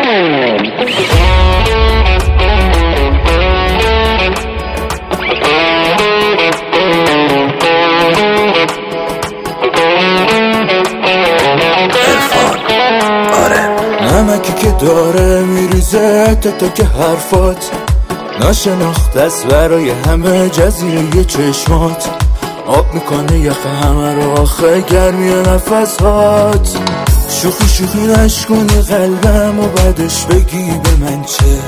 نمکی که داره میریزه تا که حرفات ناشناخته است برای همه جزیره چشمات آب میکنه یخ همه رو آخه گرمی نفس هات شوخی شوخی نشکنی قلبم و بعدش بگی به من چه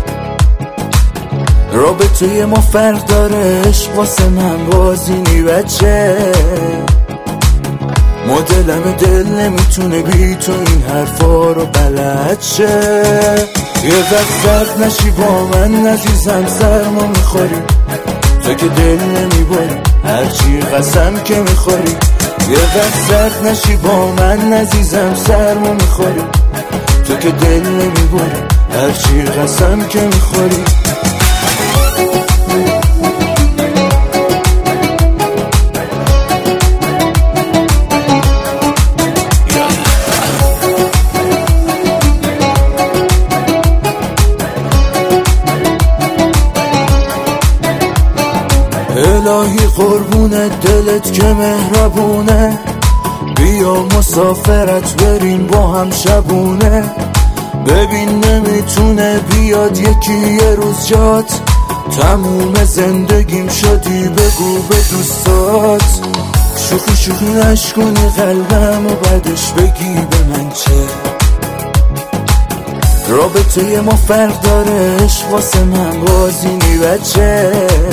رابطه ما فرق داره عشق واسه من بازینی بچه مدلم دل نمیتونه بی تو این حرفا رو بلد شه یه وقت سرد نشی با من عزیزم سرما میخوری تو که دل نمیبری هرچی قسم که میخوری یه وقت سرد نشی با من عزیزم سرما میخوری تو که دل نمیبری هرچی قسم که میخوری الهی قربون دلت که مهربونه بیا مسافرت بریم با هم شبونه ببین نمیتونه بیاد یکی یه روز جات تموم زندگیم شدی بگو به دوستات شوخی شوخی نشکنی قلبم و بعدش بگی به من چه رابطه ما فرق داره عشق واسه من بازینی بچه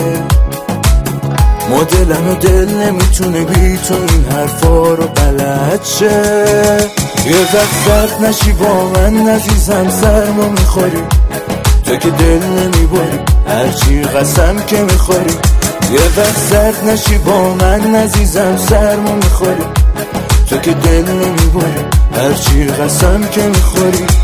مدلم دل نمیتونه بی تو این حرفا رو بلد شه یه وقت سرد نشی با من عزیزم سرما میخوری تو که دل نمیبری هرچی قسم که میخوری یه وقت سرد نشی با من عزیزم سرما میخوری تو که دل نمیبری هرچی قسم که میخوری